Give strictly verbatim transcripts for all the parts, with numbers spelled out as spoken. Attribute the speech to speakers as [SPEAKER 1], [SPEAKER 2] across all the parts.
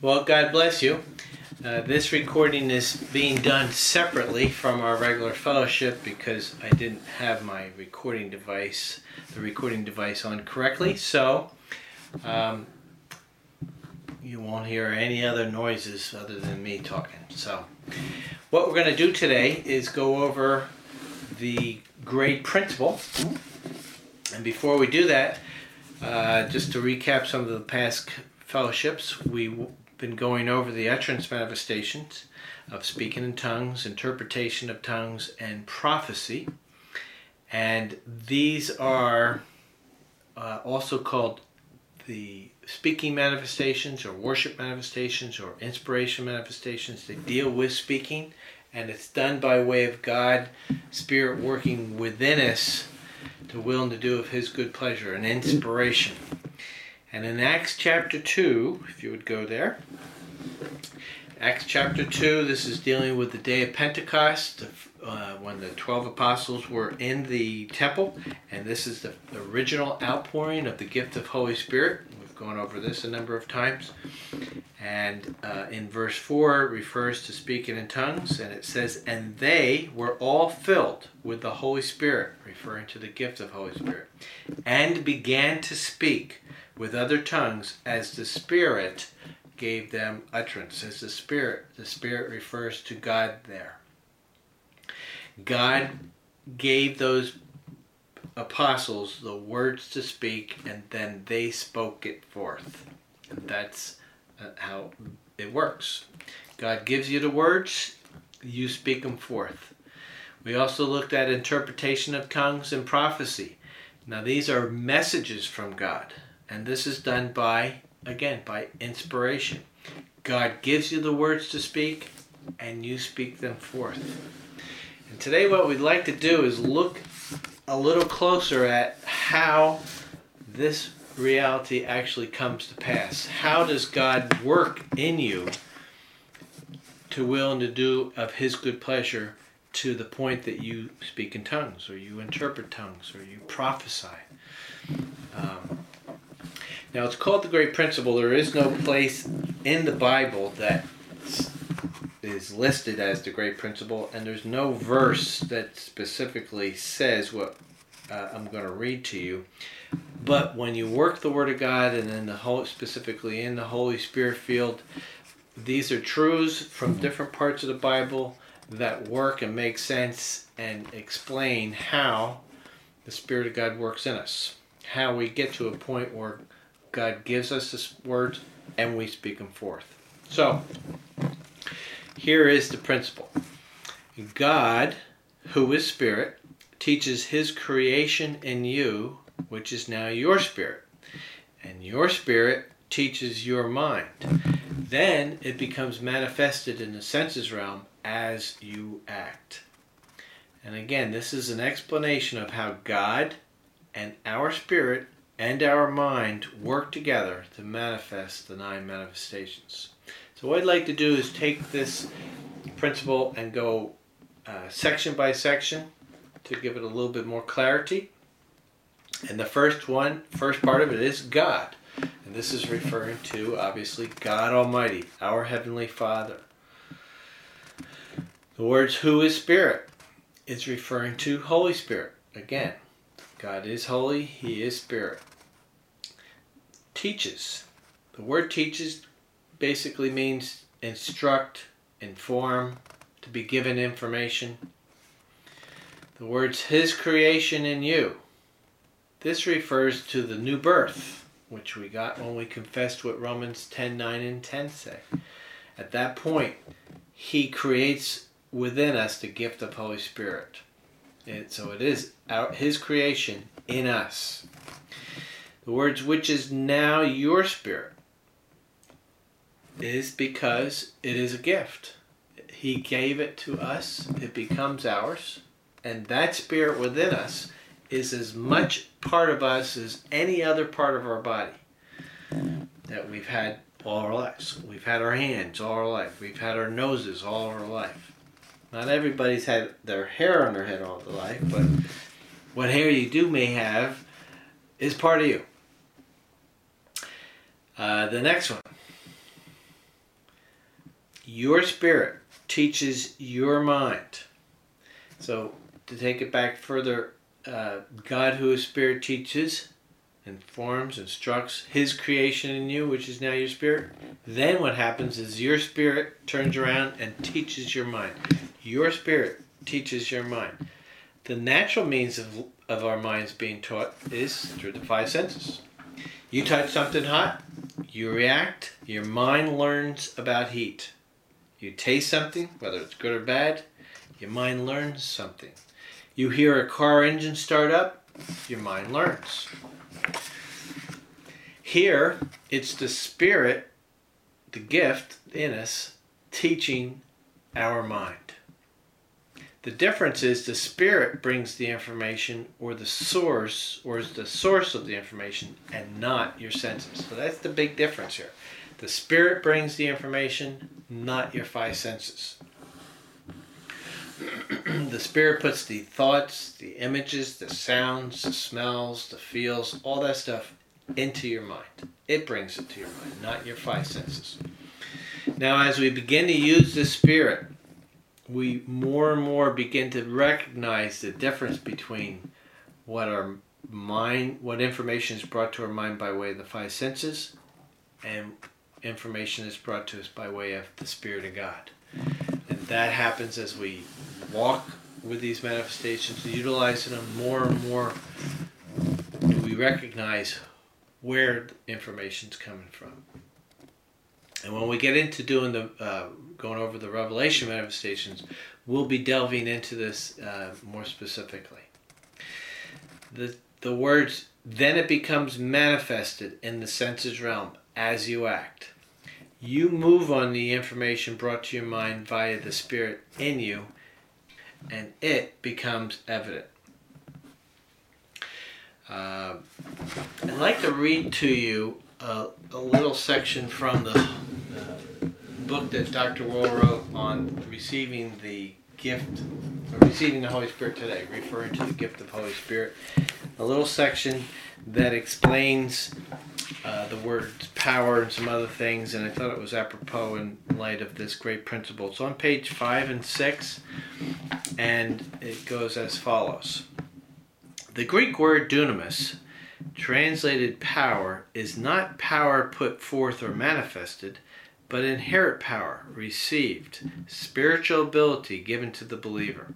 [SPEAKER 1] Well, God bless you. Uh, this recording is being done separately from our regular fellowship because I didn't have my recording device, the recording device on correctly. So um, you won't hear any other noises other than me talking. So what we're going to do today is go over the grade principle. And before we do that, uh, just to recap some of the past fellowships, we've been going over the utterance manifestations of speaking in tongues, interpretation of tongues, and prophecy. And these are uh, also called the speaking manifestations or worship manifestations or inspiration manifestations. They deal with speaking, and it's done by way of God, Spirit working within us to will and to do of His good pleasure, an inspiration. And in Acts chapter two, if you would go there, Acts chapter two, this is dealing with the day of Pentecost, uh, when the twelve apostles were in the temple, and this is the original outpouring of the gift of Holy Spirit. We've gone over this a number of times. And uh, in verse four, it refers to speaking in tongues, and it says, and they were all filled with the Holy Spirit, referring to the gift of Holy Spirit, and began to speak with other tongues as the Spirit gave them utterance. As the Spirit, the Spirit refers to God there. God gave those apostles the words to speak, and then they spoke it forth. And that's how it works. God gives you the words, you speak them forth. We also looked at interpretation of tongues and prophecy. Now these are messages from God. And this is done by, again, by inspiration. God gives you the words to speak, and you speak them forth. And today what we'd like to do is look a little closer at how this reality actually comes to pass. How does God work in you to will and to do of His good pleasure to the point that you speak in tongues, or you interpret tongues, or you prophesy? Um, Now, it's called the Great Principle. There is no place in the Bible that is listed as the Great Principle, and there's no verse that specifically says what uh, I'm going to read to you. But when you work the Word of God, and in the whole, specifically in the Holy Spirit field, these are truths from different parts of the Bible that work and make sense and explain how the Spirit of God works in us. How we get to a point where God gives us the words and we speak them forth. So, here is the principle. God, who is Spirit, teaches His creation in you, which is now your spirit. And your spirit teaches your mind. Then it becomes manifested in the senses realm as you act. And again, this is an explanation of how God and our spirit and our mind work together to manifest the nine manifestations. So what I'd like to do is take this principle and go uh, section by section to give it a little bit more clarity. And the first one, first part of it is God. And this is referring to, obviously, God Almighty, our Heavenly Father. The words, who is Spirit, is referring to Holy Spirit. Again, God is holy, He is Spirit. Teaches. The word teaches basically means instruct, inform, to be given information. The words, His creation in you. This refers to the new birth, which we got when we confessed what Romans ten nine and ten say. At that point, He creates within us the gift of Holy Spirit. And so it is our, His creation in us. The words, which is now your spirit, is because it is a gift. He gave it to us. It becomes ours. And that spirit within us is as much part of us as any other part of our body that we've had all our lives. We've had our hands all our life. We've had our noses all our life. Not everybody's had their hair on their head all their life, but what hair you do may have is part of you. Uh, the next one. Your spirit teaches your mind. So, to take it back further, uh, God who is spirit teaches, informs, instructs his creation in you, which is now your spirit. Then what happens is your spirit turns around and teaches your mind. Your spirit teaches your mind. The natural means of, of our minds being taught is through the five senses. You touch something hot, you react, your mind learns about heat. You taste something, whether it's good or bad, your mind learns something. You hear a car engine start up, your mind learns. Here, it's the spirit, the gift in us, teaching our mind. The difference is the spirit brings the information, or the source, or is the source of the information, and not your senses. So that's the big difference here. The spirit brings the information, not your five senses. The spirit puts the thoughts, the images, the sounds, the smells, the feels, all that stuff into your mind. It brings it to your mind, not your five senses. Now, as we begin to use the spirit, we more and more begin to recognize the difference between what our mind, what information is brought to our mind by way of the five senses, and information is brought to us by way of the Spirit of God. And that happens as we walk with these manifestations, utilizing them more and more. Do we recognize where the information's coming from? And when we get into doing the uh, going over the revelation manifestations, we'll be delving into this uh, more specifically. The the words, then it becomes manifested in the senses realm as you act. You move on the information brought to your mind via the Spirit in you, and it becomes evident. Uh, I'd like to read to you a, a little section from the uh, book that Doctor Wohl wrote on receiving the gift, or receiving the Holy Spirit today, referring to the gift of Holy Spirit. A little section that explains uh, the words power and some other things, and I thought it was apropos in light of this great principle. It's on page five and six, and it goes as follows. The Greek word dunamis, translated power, is not power put forth or manifested, but inherent power, received, spiritual ability given to the believer.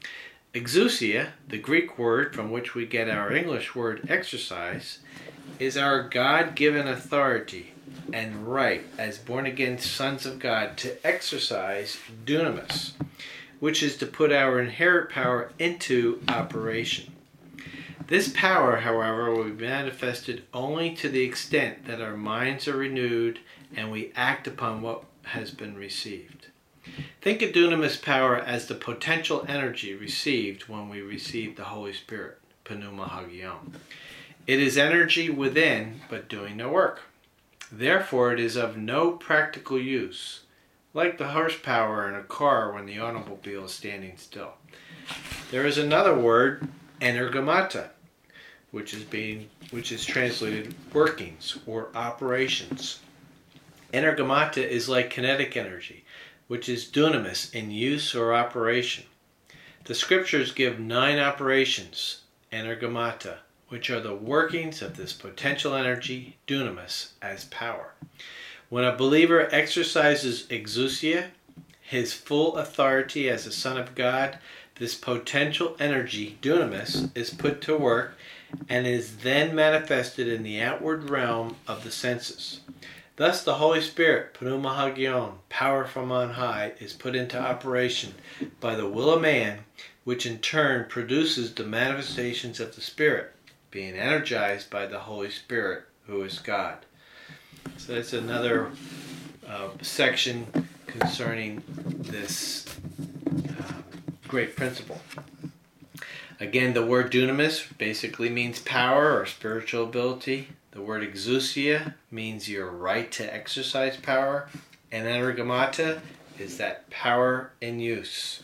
[SPEAKER 1] Exousia, the Greek word from which we get our English word exercise, is our God-given authority and right as born-again sons of God to exercise dunamis, which is to put our inherent power into operation. This power, however, will be manifested only to the extent that our minds are renewed and we act upon what has been received. Think of dunamis power as the potential energy received when we receive the Holy Spirit, pneuma hagion. It is energy within, but doing no work. Therefore, it is of no practical use, like the horsepower in a car when the automobile is standing still. There is another word, energomata, which is being, which is translated workings or operations. Energomata is like kinetic energy, which is dunamis in use or operation. The scriptures give nine operations, energomata, which are the workings of this potential energy, dunamis, as power. When a believer exercises exousia, his full authority as a son of God, this potential energy, dunamis, is put to work and is then manifested in the outward realm of the senses. Thus the Holy Spirit, pneuma hagion, power from on high, is put into operation by the will of man, which in turn produces the manifestations of the Spirit, being energized by the Holy Spirit, who is God. So that's another uh, section concerning this uh, great principle. Again, the word dunamis basically means power or spiritual ability. The word exousia means your right to exercise power. And energomata is that power in use.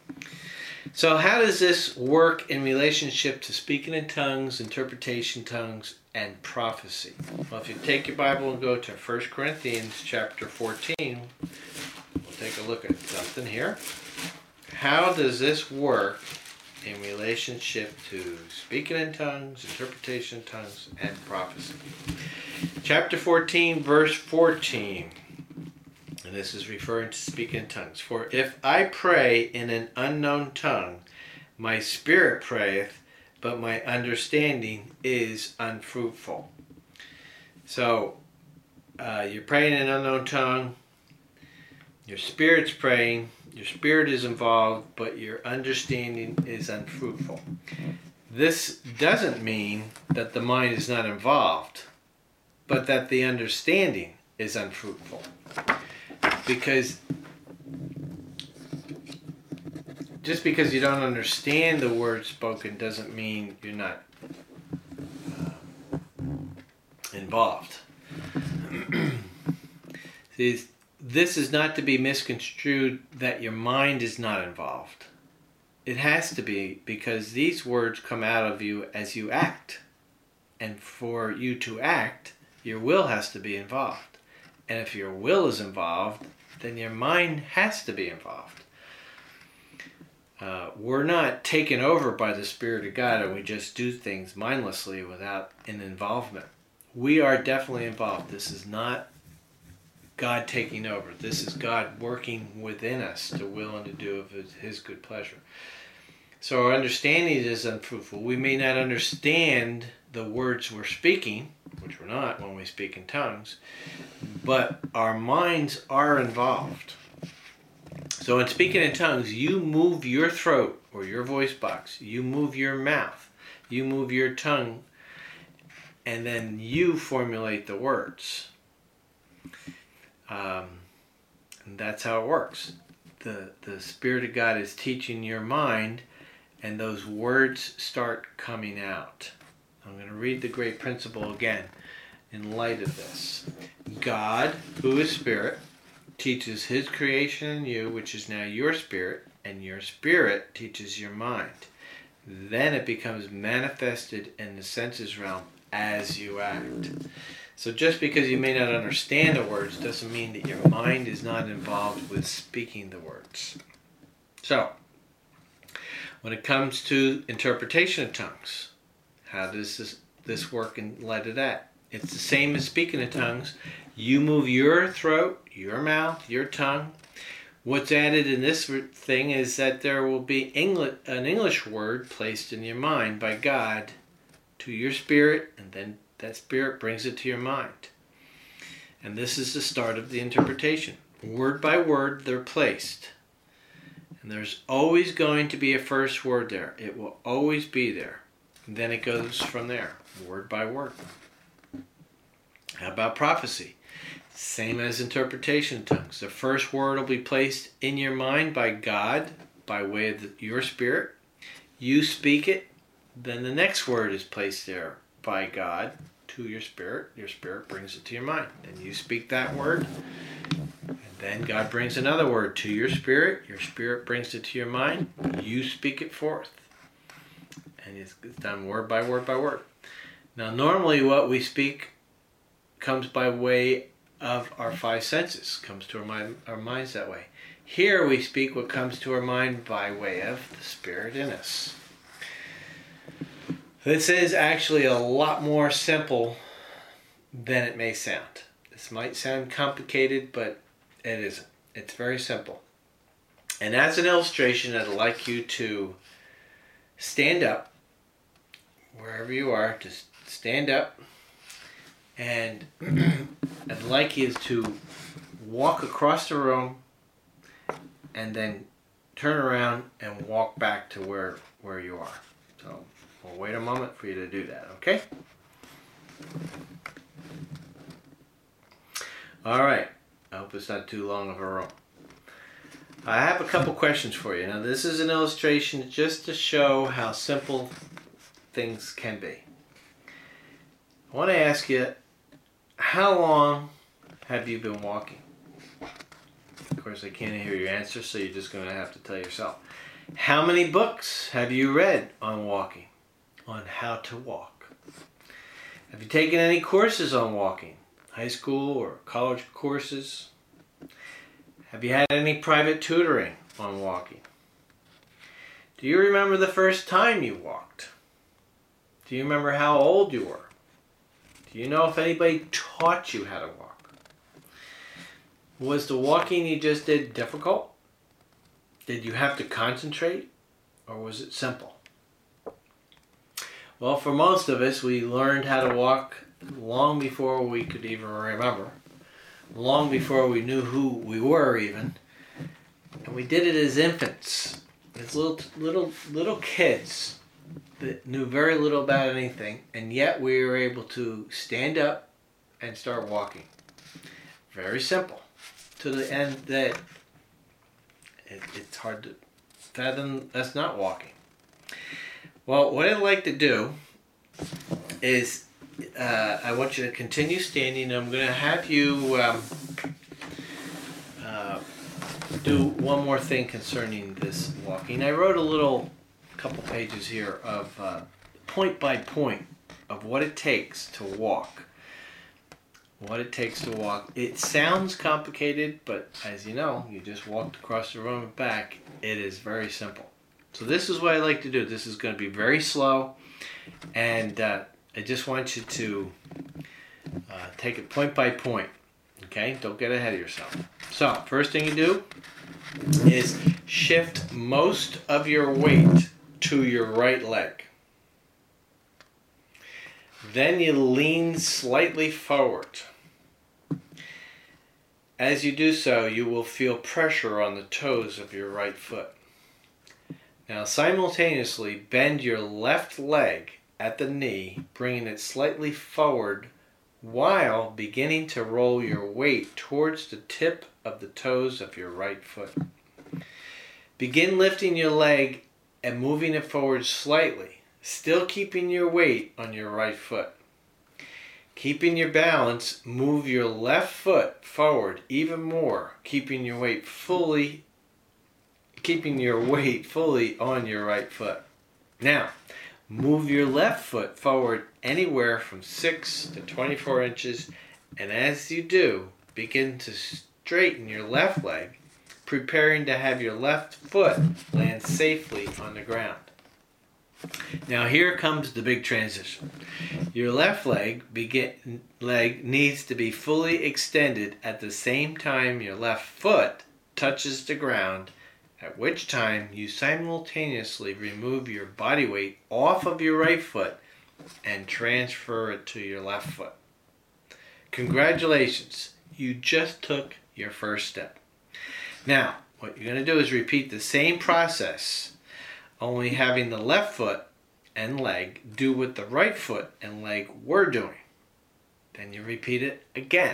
[SPEAKER 1] So how does this work in relationship to speaking in tongues, interpretation tongues, and prophecy? Well, if you take your Bible and go to First Corinthians chapter fourteen, we'll take a look at something here. How does this work in relationship to speaking in tongues, interpretation of tongues, and prophecy? Chapter fourteen, verse fourteen. And this is referring to speaking in tongues. For if I pray in an unknown tongue, my spirit prayeth, but my understanding is unfruitful. So, uh, you're praying in an unknown tongue, your spirit's praying, your spirit is involved, but your understanding is unfruitful. This doesn't mean that the mind is not involved, but that the understanding is unfruitful. Because just because you don't understand the word spoken doesn't mean you're not uh, involved. See, this is not to be misconstrued that your mind is not involved. It has to be, because these words come out of you as you act. And for you to act, your will has to be involved. And if your will is involved, then your mind has to be involved. Uh, we're not taken over by the Spirit of God and we just do things mindlessly without an involvement. We are definitely involved. This is not God taking over. This is God working within us to will and to do of his, his good pleasure. So our understanding is unfruitful. We may not understand the words we're speaking, which we're not when we speak in tongues, but our minds are involved. So in speaking in tongues, you move your throat or your voice box, you move your mouth, you move your tongue, and then you formulate the words. Um, and that's how it works. The, the Spirit of God is teaching your mind, and those words start coming out. I'm going to read the great principle again in light of this. God, who is Spirit, teaches his creation in you, which is now your spirit, and your spirit teaches your mind. Then it becomes manifested in the senses realm as you act. So just because you may not understand the words doesn't mean that your mind is not involved with speaking the words. So, when it comes to interpretation of tongues, how does this, this work in light of that? It's the same as speaking in tongues. You move your throat, your mouth, your tongue. What's added in this thing is that there will be English, an English word placed in your mind by God to your spirit, and then that spirit brings it to your mind. And this is the start of the interpretation. Word by word, they're placed. And there's always going to be a first word there. It will always be there. And then it goes from there, word by word. How about prophecy? Same as interpretation of tongues. The first word will be placed in your mind by God by way of the, your spirit. You speak it. Then the next word is placed there by God to your spirit. Your spirit brings it to your mind. Then you speak that word. And then God brings another word to your spirit. Your spirit brings it to your mind. You speak it forth. And it's done word by word by word. Now normally what we speak comes by way of our five senses, comes to our, mind, our minds that way. Here we speak what comes to our mind by way of the Spirit in us. This is actually a lot more simple than it may sound. This might sound complicated, but it isn't. It's very simple. And as an illustration, I'd like you to stand up, wherever you are, just stand up. And I'd like you to walk across the room and then turn around and walk back to where, where you are. So we'll wait a moment for you to do that, okay? All right. I hope it's not too long of a room. I have a couple questions for you. Now this is an illustration just to show how simple things can be. I want to ask you, how long have you been walking? Of course, I can't hear your answer, so you're just going to have to tell yourself. How many books have you read on walking, on how to walk? Have you taken any courses on walking? High school or college courses? Have you had any private tutoring on walking? Do you remember the first time you walked? Do you remember how old you were? Do you know if anybody taught you how to walk? Was the walking you just did difficult? Did you have to concentrate? Or was it simple? Well, for most of us, we learned how to walk long before we could even remember. Long before we knew who we were even. And we did it as infants. As little, little, little kids that knew very little about anything. And yet we were able to stand up and start walking. Very simple. To the end that it, it's hard to fathom that's not walking. Well, what I'd like to do is uh, I want you to continue standing. I'm going to have you um, uh, do one more thing concerning this walking. I wrote a little couple pages here of uh, point by point of what it takes to walk. What it takes to walk. It sounds complicated, but as you know, you just walked across the room and back. It is very simple. So this is what I like to do. This is going to be very slow, and uh, I just want you to uh, take it point by point. Okay? Don't get ahead of yourself. So, first thing you do is shift most of your weight to your right leg. Then you lean slightly forward. As you do so, you will feel pressure on the toes of your right foot. Now simultaneously bend your left leg at the knee, bringing it slightly forward while beginning to roll your weight towards the tip of the toes of your right foot. Begin lifting your leg and moving it forward slightly, still keeping your weight on your right foot. Keeping your balance, move your left foot forward even more, keeping your weight fully keeping your weight fully on your right foot. Now, move your left foot forward anywhere from six to twenty-four inches, and as you do, begin to straighten your left leg, preparing to have your left foot land safely on the ground. Now here comes the big transition. Your left leg begin, leg needs to be fully extended at the same time your left foot touches the ground, at which time you simultaneously remove your body weight off of your right foot and transfer it to your left foot. Congratulations, you just took your first step. Now, what you're going to do is repeat the same process, only having the left foot and leg do what the right foot and leg were doing. Then you repeat it again.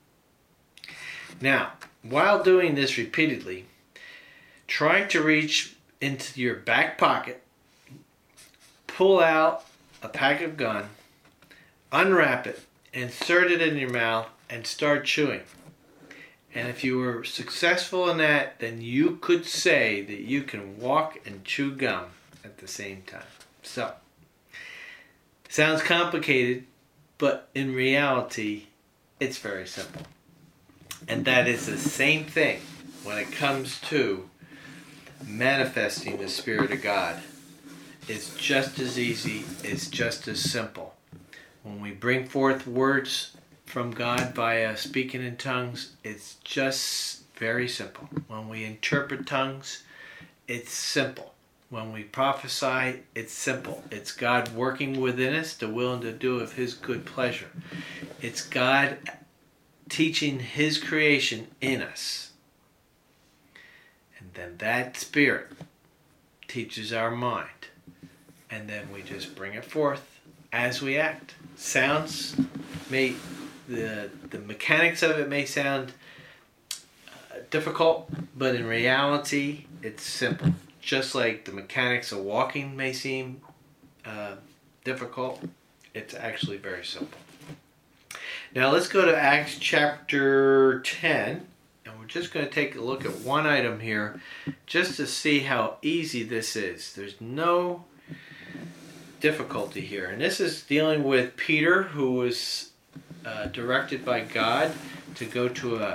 [SPEAKER 1] Now, while doing this repeatedly, try to reach into your back pocket, pull out a pack of gum, unwrap it, insert it in your mouth, and start chewing. And if you were successful in that, then you could say that you can walk and chew gum at the same time. So, sounds complicated, but in reality, it's very simple. And that is the same thing when it comes to manifesting the Spirit of God. It's just as easy, it's just as simple. When we bring forth words from God via speaking in tongues, it's just very simple. When we interpret tongues, it's simple. When we prophesy, it's simple. It's God working within us, the will and to do of His good pleasure. It's God teaching His creation in us. And then that Spirit teaches our mind. And then we just bring it forth as we act. Sounds may, the, the mechanics of it may sound uh, difficult, but in reality, it's simple. Just like the mechanics of walking may seem uh, difficult, it's actually very simple. Now let's go to Acts chapter ten, and we're just going to take a look at one item here just to see how easy this is. There's no difficulty here. And this is dealing with Peter, who was uh, directed by God to go to a,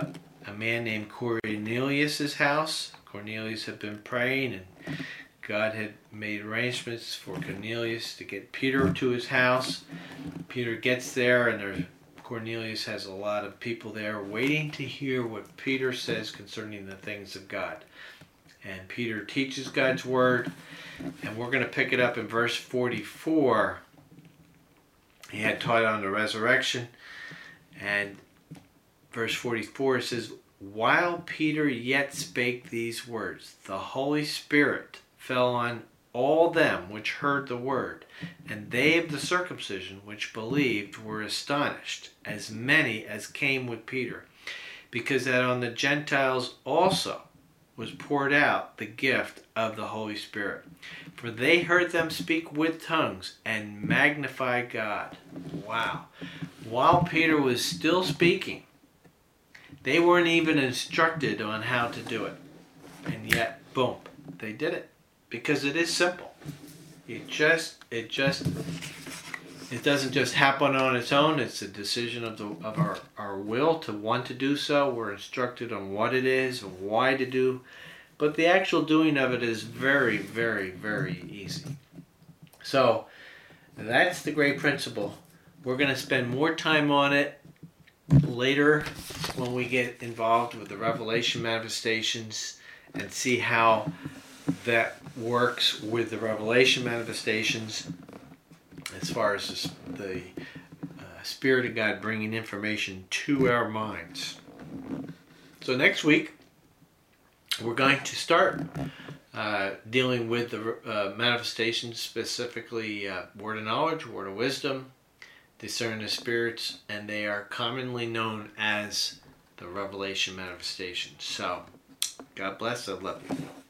[SPEAKER 1] a man named Cornelius' house. Cornelius had been praying, and God had made arrangements for Cornelius to get Peter to his house. Peter gets there, and there's, Cornelius has a lot of people there waiting to hear what Peter says concerning the things of God. And Peter teaches God's word, and we're going to pick it up in verse forty-four. He had taught on the resurrection, and verse forty-four says, "While Peter yet spake these words, the Holy Spirit fell on all them which heard the word, and they of the circumcision which believed were astonished, as many as came with Peter, because that on the Gentiles also was poured out the gift of the Holy Spirit. For they heard them speak with tongues and magnify God." Wow. While Peter was still speaking, they weren't even instructed on how to do it. And yet, boom, they did it. Because it is simple. It just, it just, it doesn't just happen on its own. It's a decision of the of our, our will to want to do so. We're instructed on what it is, why to do. But the actual doing of it is very, very, very easy. So, that's the great principle. We're going to spend more time on it later when we get involved with the Revelation manifestations and see how that works with the Revelation manifestations as far as the, the uh, Spirit of God bringing information to our minds. So next week we're going to start uh, dealing with the uh, manifestations, specifically uh, word of knowledge, word of wisdom, discern the spirits, and they are commonly known as the Revelation manifestations. So God bless. I love you.